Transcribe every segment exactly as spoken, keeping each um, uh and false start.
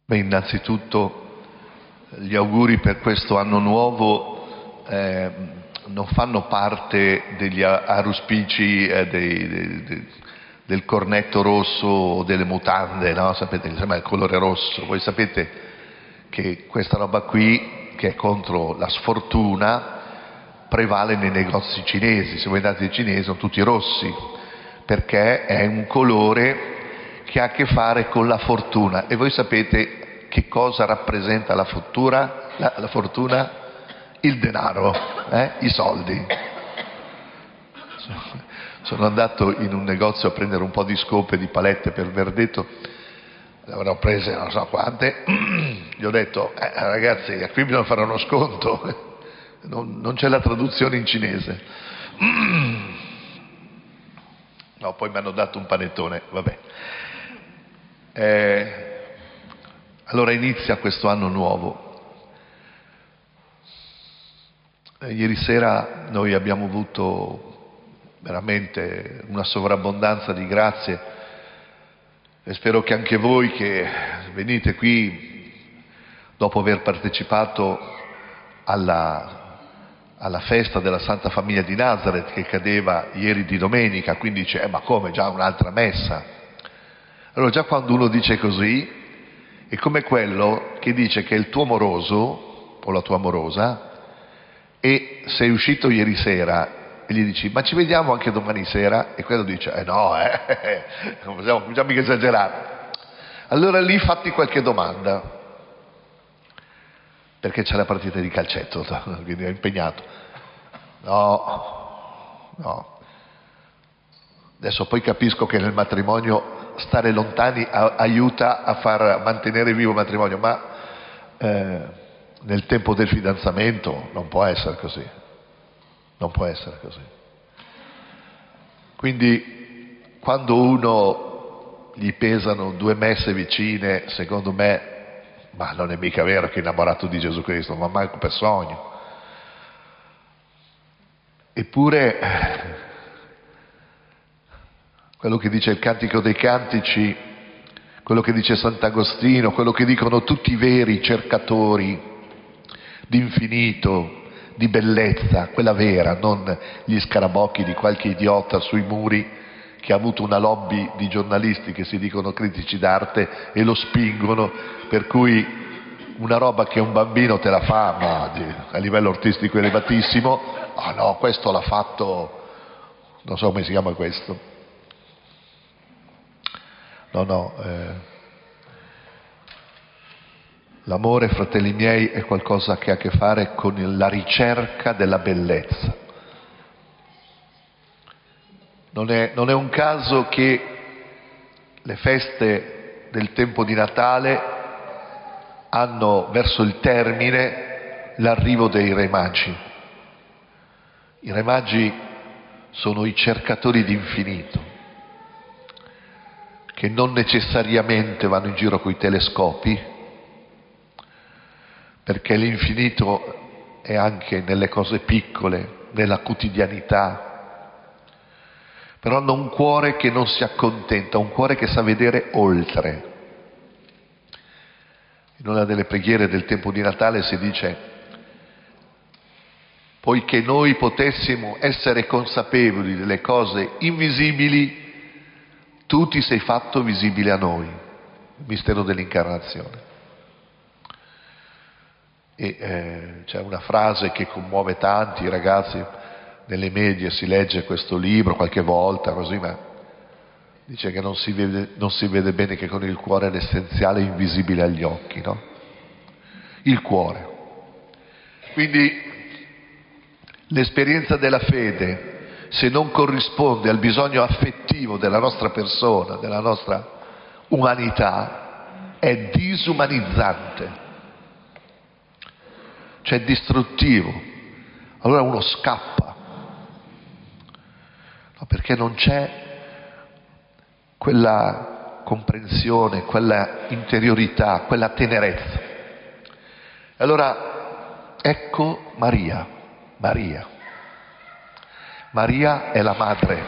Beh, innanzitutto gli auguri per questo anno nuovo eh, non fanno parte degli auspici eh, dei, dei, dei, del cornetto rosso o delle mutande, no? Sapete, insomma, il colore rosso. Voi sapete che questa roba qui, che è contro la sfortuna, prevale nei negozi cinesi. Se voi andate ai cinesi sono tutti rossi, perché è un colore che ha a che fare con la fortuna. E voi sapete che cosa rappresenta la fortuna? La, la fortuna? Il denaro, eh? I soldi. Sono andato in un negozio a prendere un po' di scope, di palette per verdetto, le avrò prese non so quante, gli ho detto, eh, ragazzi, qui bisogna fare uno sconto, non, non c'è la traduzione in cinese. No, poi mi hanno dato un panettone, vabbè. Eh, allora inizia questo anno nuovo. Eh, ieri sera noi abbiamo avuto veramente una sovrabbondanza di grazie e spero che anche voi che venite qui dopo aver partecipato alla, alla festa della Santa Famiglia di Nazareth che cadeva ieri di domenica, quindi dice, eh, ma come, già un'altra messa? Allora già quando uno dice così è come quello che dice che è il tuo moroso o la tua amorosa e sei uscito ieri sera e gli dici ma ci vediamo anche domani sera, e quello dice eh no, eh, non possiamo già mica esagerare. Allora lì fatti qualche domanda, perché c'è la partita di calcetto, quindi è impegnato. No, no. Adesso poi capisco che nel matrimonio stare lontani a, aiuta a far mantenere vivo il matrimonio, ma eh, nel tempo del fidanzamento non può essere così, non può essere così. Quindi quando uno gli pesano due messe vicine, secondo me, ma non è mica vero che è innamorato di Gesù Cristo, ma manco per sogno. Eppure quello che dice il Cantico dei Cantici, quello che dice Sant'Agostino, quello che dicono tutti i veri cercatori di infinito, di bellezza, quella vera, non gli scarabocchi di qualche idiota sui muri che ha avuto una lobby di giornalisti che si dicono critici d'arte e lo spingono, per cui una roba che un bambino te la fa, ma a livello artistico elevatissimo, ah no, questo l'ha fatto, non so come si chiama questo. No, no, eh, l'amore, fratelli miei, è qualcosa che ha a che fare con la ricerca della bellezza. Non è, non è un caso che le feste del tempo di Natale hanno verso il termine l'arrivo dei Re Magi. I Re Magi sono i cercatori di infinito, che non necessariamente vanno in giro coi telescopi, perché l'infinito è anche nelle cose piccole, nella quotidianità, però hanno un cuore che non si accontenta, un cuore che sa vedere oltre. In una delle preghiere del tempo di Natale si dice: poiché noi potessimo essere consapevoli delle cose invisibili, tu ti sei fatto visibile a noi, il mistero dell'incarnazione. E eh, c'è una frase che commuove tanti ragazzi, nelle medie si legge questo libro qualche volta, così, ma dice che non si vede, non si vede bene che con il cuore l'essenziale è invisibile agli occhi, no? Il cuore. Quindi l'esperienza della fede, se non corrisponde al bisogno affettivo della nostra persona, della nostra umanità, è disumanizzante, cioè distruttivo. Allora uno scappa, no, perché non c'è quella comprensione, quella interiorità, quella tenerezza. Allora ecco Maria, Maria. Maria è la madre,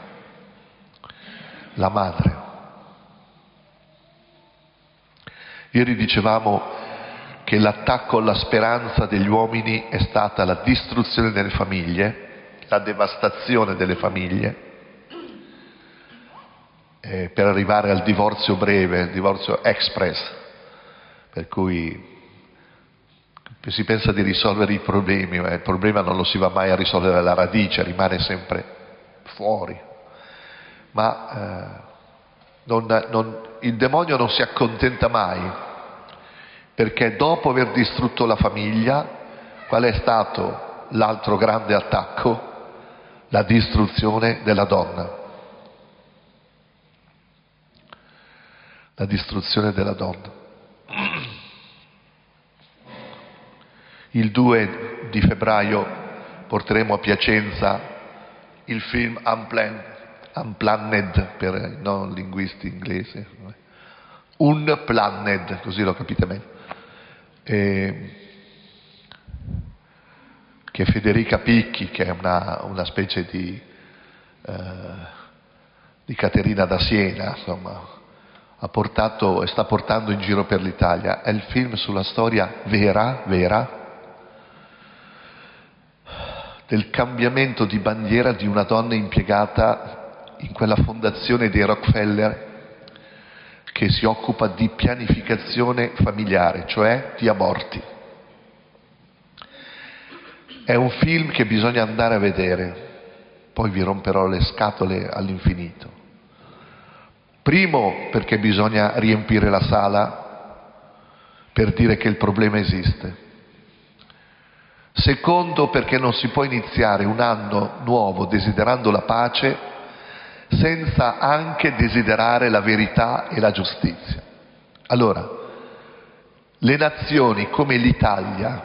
la madre. Ieri dicevamo che l'attacco alla speranza degli uomini è stata la distruzione delle famiglie, la devastazione delle famiglie, eh, per arrivare al divorzio breve, il divorzio express, per cui si pensa di risolvere i problemi, ma il problema non lo si va mai a risolvere alla radice, rimane sempre fuori. Ma eh, non, non, il demonio non si accontenta mai, perché dopo aver distrutto la famiglia, qual è stato l'altro grande attacco? La distruzione della donna. La distruzione della donna. Il due di febbraio porteremo a Piacenza il film Unplanned, Unplanned per i non linguisti inglesi, Unplanned, così lo capite meglio, e che Federica Picchi, che è una, una specie di, eh, di Caterina da Siena, insomma, ha portato e sta portando in giro per l'Italia. È il film sulla storia vera, vera, del cambiamento di bandiera di una donna impiegata in quella fondazione dei Rockefeller che si occupa di pianificazione familiare, cioè di aborti. È un film che bisogna andare a vedere, poi vi romperò le scatole all'infinito. Primo, perché bisogna riempire la sala per dire che il problema esiste. Secondo, perché non si può iniziare un anno nuovo desiderando la pace senza anche desiderare la verità e la giustizia. Allora, le nazioni come l'Italia,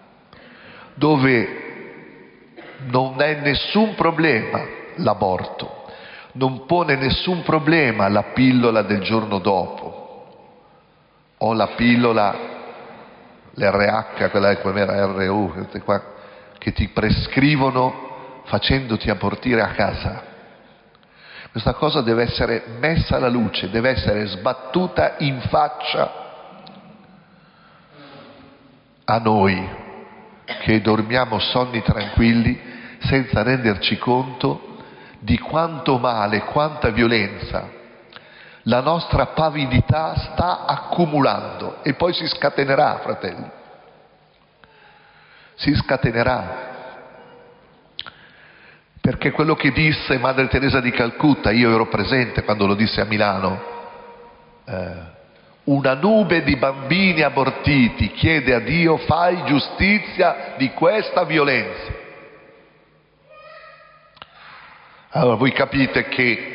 dove non è nessun problema l'aborto, non pone nessun problema la pillola del giorno dopo o la pillola l'R H, quella come era R U, queste qua, che ti prescrivono facendoti abortire a casa. Questa cosa deve essere messa alla luce, deve essere sbattuta in faccia a noi che dormiamo sonni tranquilli senza renderci conto di quanto male, quanta violenza la nostra pavidità sta accumulando, e poi si scatenerà, fratelli, si scatenerà, perché quello che disse Madre Teresa di Calcutta, io ero presente quando lo disse a Milano, eh, una nube di bambini abortiti chiede a Dio: fai giustizia di questa violenza. Allora voi capite che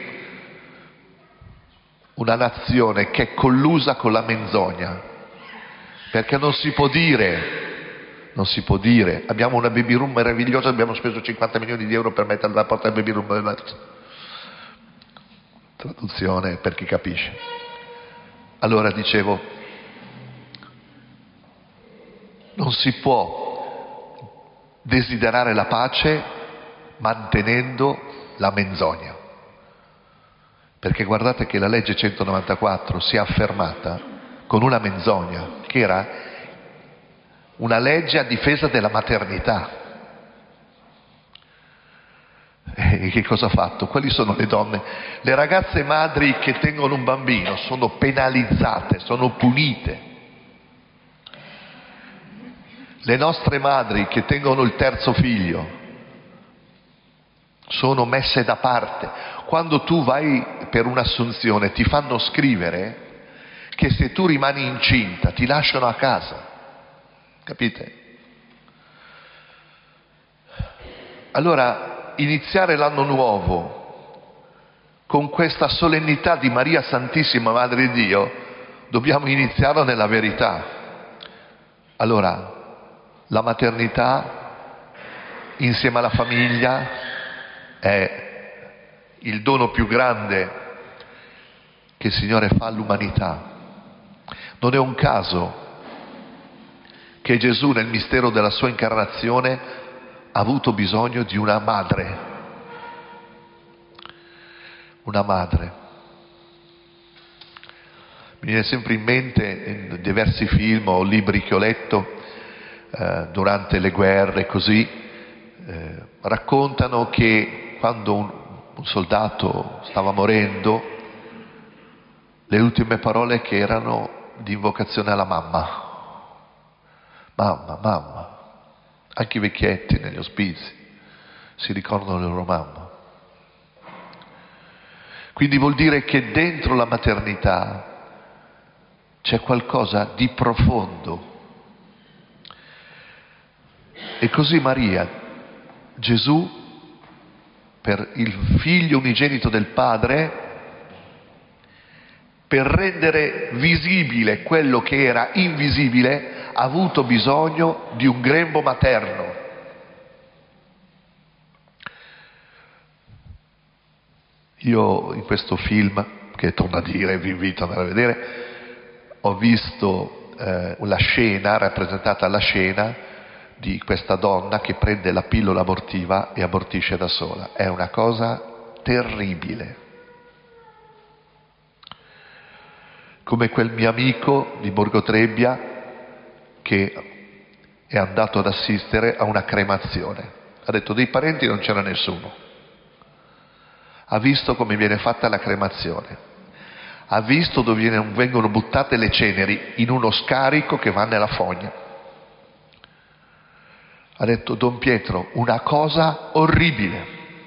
una nazione che è collusa con la menzogna, perché non si può dire, non si può dire, abbiamo una baby room meravigliosa, abbiamo speso cinquanta milioni di euro per mettere alla porta del baby room, traduzione per chi capisce. Allora dicevo, non si può desiderare la pace mantenendo la menzogna. Perché guardate che la legge centonovantaquattro si è affermata con una menzogna, che era una legge a difesa della maternità. E che cosa ha fatto? Quali sono le donne? Le ragazze madri che tengono un bambino sono penalizzate, sono punite. Le nostre madri che tengono il terzo figlio sono messe da parte. Quando tu vai per un'assunzione ti fanno scrivere che se tu rimani incinta ti lasciano a casa, capite? Allora, iniziare l'anno nuovo con questa solennità di Maria Santissima Madre di Dio, dobbiamo iniziarlo nella verità. Allora, la maternità insieme alla famiglia è il dono più grande che il Signore fa all'umanità. Non è un caso che Gesù nel mistero della sua incarnazione ha avuto bisogno di una madre, una madre. Mi viene sempre in mente in diversi film o libri che ho letto eh, durante le guerre, così, eh, raccontano che quando un, un soldato stava morendo, le ultime parole che erano di invocazione alla mamma. Mamma, mamma. Anche i vecchietti negli ospizi si ricordano la loro mamma. Quindi vuol dire che dentro la maternità c'è qualcosa di profondo. E così Maria, Gesù, per il figlio unigenito del Padre, per rendere visibile quello che era invisibile, ha avuto bisogno di un grembo materno. Io in questo film, che torno a dire, vi invito ad andare a vedere, ho visto eh, la scena, rappresentata la scena di questa donna che prende la pillola abortiva e abortisce da sola. È una cosa terribile. Come quel mio amico di Borgo Trebbia che è andato ad assistere a una cremazione. Ha detto dei parenti non c'era nessuno. Ha visto come viene fatta la cremazione. Ha visto dove vengono buttate le ceneri in uno scarico che va nella fogna. Ha detto Don Pietro, una cosa orribile.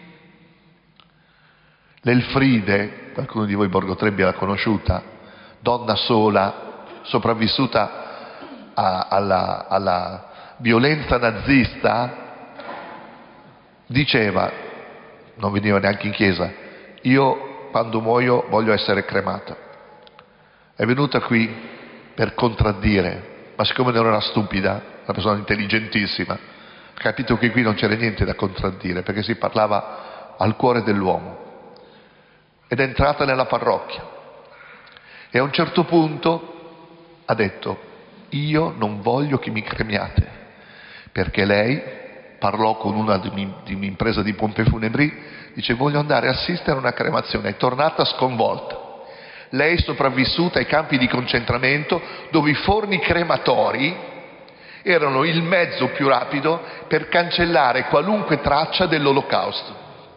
L'Elfride, qualcuno di voi Borgo Trebbia l'ha conosciuta, donna sola, sopravvissuta a, alla, alla violenza nazista, diceva, non veniva neanche in chiesa, io quando muoio voglio essere cremata. È venuta qui per contraddire, ma siccome non era stupida, una persona intelligentissima, ha capito che qui non c'era niente da contraddire, perché si parlava al cuore dell'uomo. Ed è entrata nella parrocchia. E a un certo punto ha detto, io non voglio che mi cremiate, perché lei parlò con una di un'impresa di pompe funebri, dice voglio andare a assistere a una cremazione, è tornata sconvolta. Lei è sopravvissuta ai campi di concentramento dove i forni crematori erano il mezzo più rapido per cancellare qualunque traccia dell'olocausto.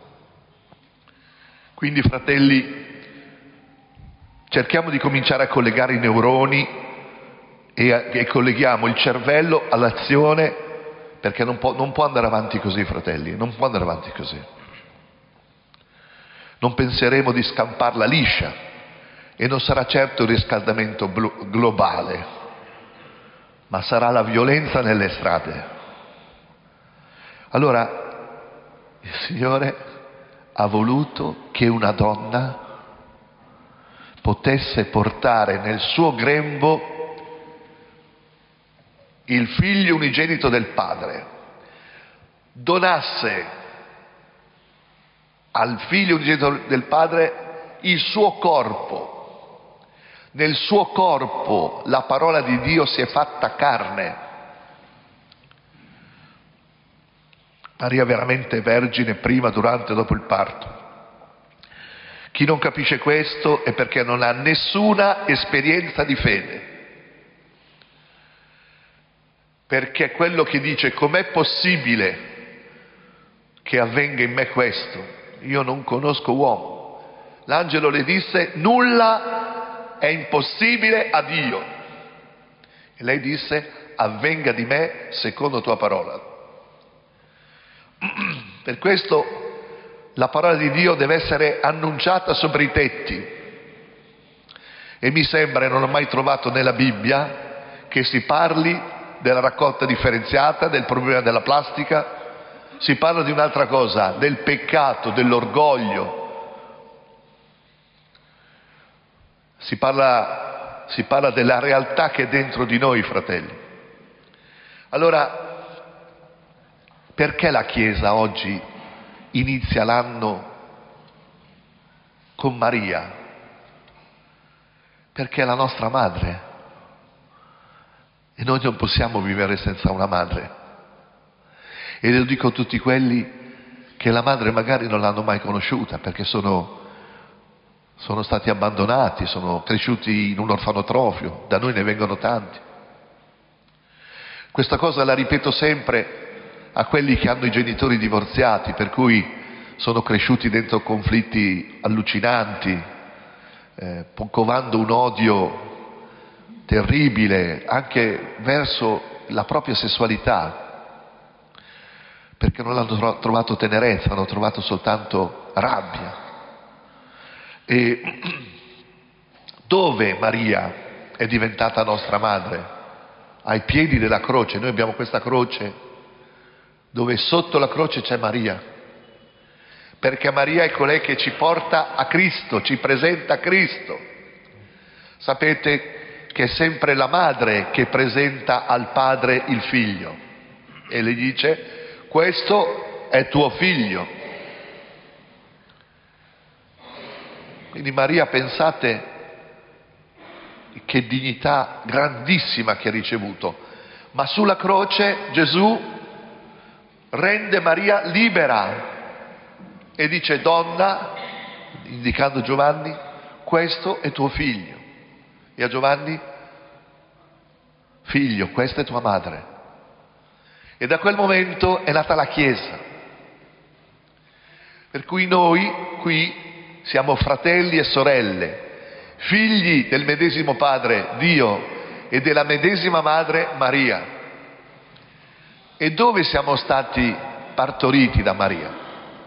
Quindi fratelli, cerchiamo di cominciare a collegare i neuroni e, a, e colleghiamo il cervello all'azione, perché non può, non può andare avanti così, fratelli, non può andare avanti così. Non penseremo di scamparla liscia e non sarà certo il riscaldamento blo- globale, ma sarà la violenza nelle strade. Allora, il Signore ha voluto che una donna potesse portare nel suo grembo il figlio unigenito del Padre, donasse al figlio unigenito del Padre il suo corpo. Nel suo corpo la parola di Dio si è fatta carne. Maria veramente vergine prima, durante e dopo il parto. Chi non capisce questo è perché non ha nessuna esperienza di fede. Perché quello che dice com'è possibile che avvenga in me questo? Io non conosco uomo. L'angelo le disse nulla è impossibile a Dio. E lei disse avvenga di me secondo tua parola. Per questo la parola di Dio deve essere annunciata sopra i tetti. E mi sembra, e non ho mai trovato nella Bibbia, che si parli della raccolta differenziata, del problema della plastica. Si parla di un'altra cosa, del peccato, dell'orgoglio. Si parla, si parla della realtà che è dentro di noi, fratelli. Allora, perché la Chiesa oggi inizia l'anno con Maria? Perché è la nostra madre. E noi non possiamo vivere senza una madre. E lo dico a tutti quelli che la madre magari non l'hanno mai conosciuta, perché sono, sono stati abbandonati, sono cresciuti in un orfanotrofio, da noi ne vengono tanti. Questa cosa la ripeto sempre a quelli che hanno i genitori divorziati, per cui sono cresciuti dentro conflitti allucinanti, eh, covando un odio terribile anche verso la propria sessualità, perché non hanno trovato tenerezza, hanno trovato soltanto rabbia. E dove Maria è diventata nostra madre? Ai piedi della croce. Noi abbiamo questa croce dove sotto la croce c'è Maria, perché Maria è colei che ci porta a Cristo, ci presenta a Cristo. Sapete che è sempre la madre che presenta al padre il figlio e le dice: questo è tuo figlio. Quindi Maria, pensate che dignità grandissima che ha ricevuto, ma sulla croce Gesù rende Maria libera e dice: donna, indicando Giovanni, questo è tuo figlio. E a Giovanni: figlio, questa è tua madre. E da quel momento è nata la Chiesa. Per cui noi qui siamo fratelli e sorelle, figli del medesimo Padre, Dio, e della medesima Madre, Maria. E dove siamo stati partoriti da Maria?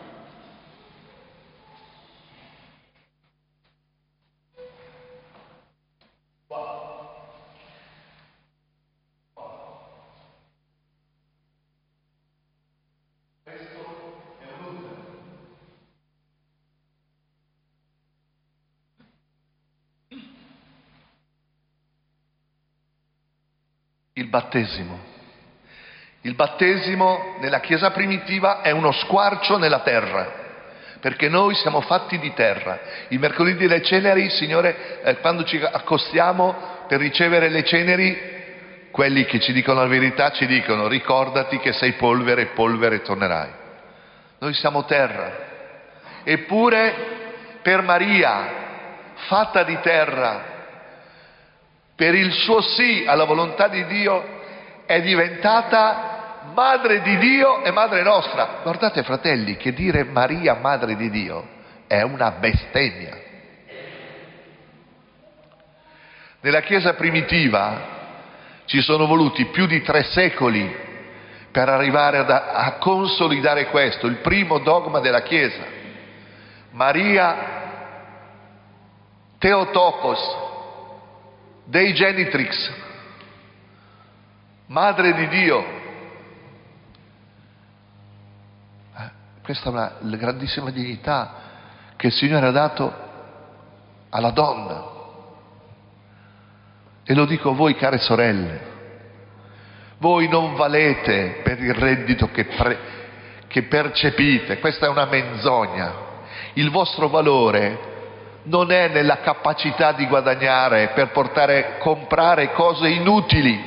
Il battesimo. Il battesimo nella Chiesa primitiva è uno squarcio nella terra, perché noi siamo fatti di terra. Il mercoledì delle ceneri, Signore, eh, quando ci accostiamo per ricevere le ceneri, quelli che ci dicono la verità ci dicono: ricordati che sei polvere e polvere tornerai. Noi siamo terra. Eppure per Maria, fatta di terra, per il suo sì alla volontà di Dio, è diventata madre di Dio e madre nostra. Guardate, fratelli, che dire Maria madre di Dio è una bestemmia. Nella Chiesa primitiva ci sono voluti più di tre secoli per arrivare ad, a consolidare questo, il primo dogma della Chiesa. Maria Theotokos, Dei Genitrix, madre di Dio. Eh, questa è una la grandissima dignità che il Signore ha dato alla donna. E lo dico a voi, care sorelle, voi non valete per il reddito che, pre, che percepite, questa è una menzogna. Il vostro valore non è nella capacità di guadagnare per portare, comprare cose inutili.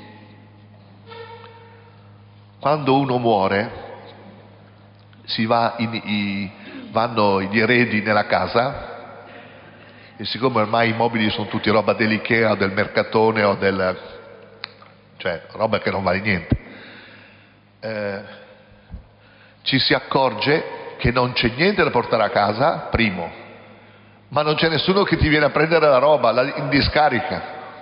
Quando uno muore, si va in, i, vanno gli eredi nella casa, e siccome ormai i mobili sono tutti roba dell'Ikea o del Mercatone o del, cioè roba che non vale niente, eh, ci si accorge che non c'è niente da portare a casa, primo, ma non c'è nessuno che ti viene a prendere la roba la, in discarica.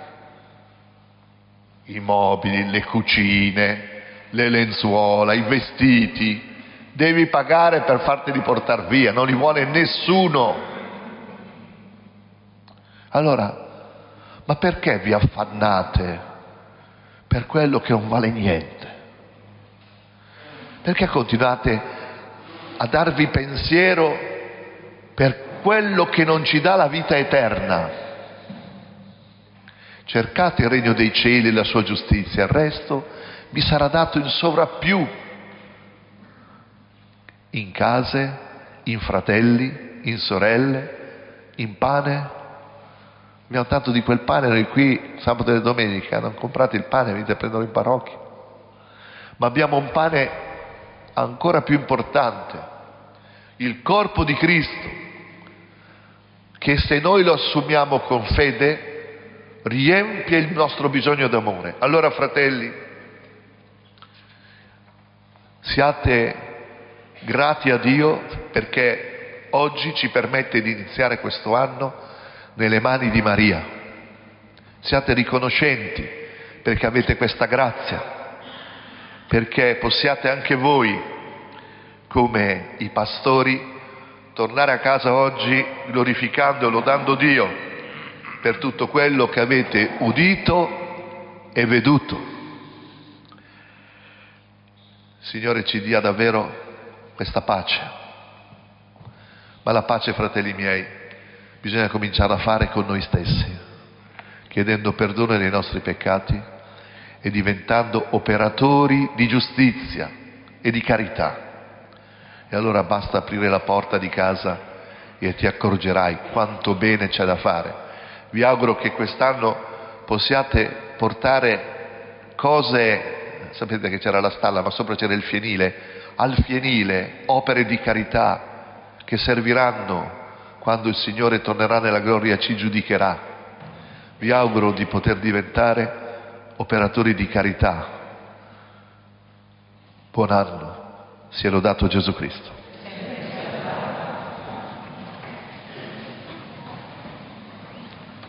I mobili, le cucine, le lenzuola, i vestiti, devi pagare per farteli portare via, non li vuole nessuno. Allora, ma perché vi affannate per quello che non vale niente? Perché continuate a darvi pensiero per quello che non ci dà la vita eterna? Cercate il regno dei cieli e la sua giustizia, il resto vi sarà dato in sovrappiù, in case, in fratelli, in sorelle, in pane. Abbiamo tanto di quel pane noi qui sabato e domenica, non comprate il pane, venite a prenderlo in parrocchia. Ma abbiamo un pane ancora più importante, il corpo di Cristo, che se noi lo assumiamo con fede riempie il nostro bisogno d'amore. Allora, fratelli, siate grati a Dio perché oggi ci permette di iniziare questo anno nelle mani di Maria. Siate riconoscenti perché avete questa grazia, perché possiate anche voi, come i pastori, tornare a casa oggi glorificando e lodando Dio per tutto quello che avete udito e veduto. Signore ci dia davvero questa pace, ma la pace, fratelli miei, bisogna cominciare a fare con noi stessi, chiedendo perdono dei nostri peccati e diventando operatori di giustizia e di carità. E allora basta aprire la porta di casa e ti accorgerai quanto bene c'è da fare. Vi auguro che quest'anno possiate portare cose, sapete che c'era la stalla ma sopra c'era il fienile, al fienile opere di carità che serviranno quando il Signore tornerà nella gloria e ci giudicherà. Vi auguro di poter diventare operatori di carità. Buon anno. Sia lodato Gesù Cristo.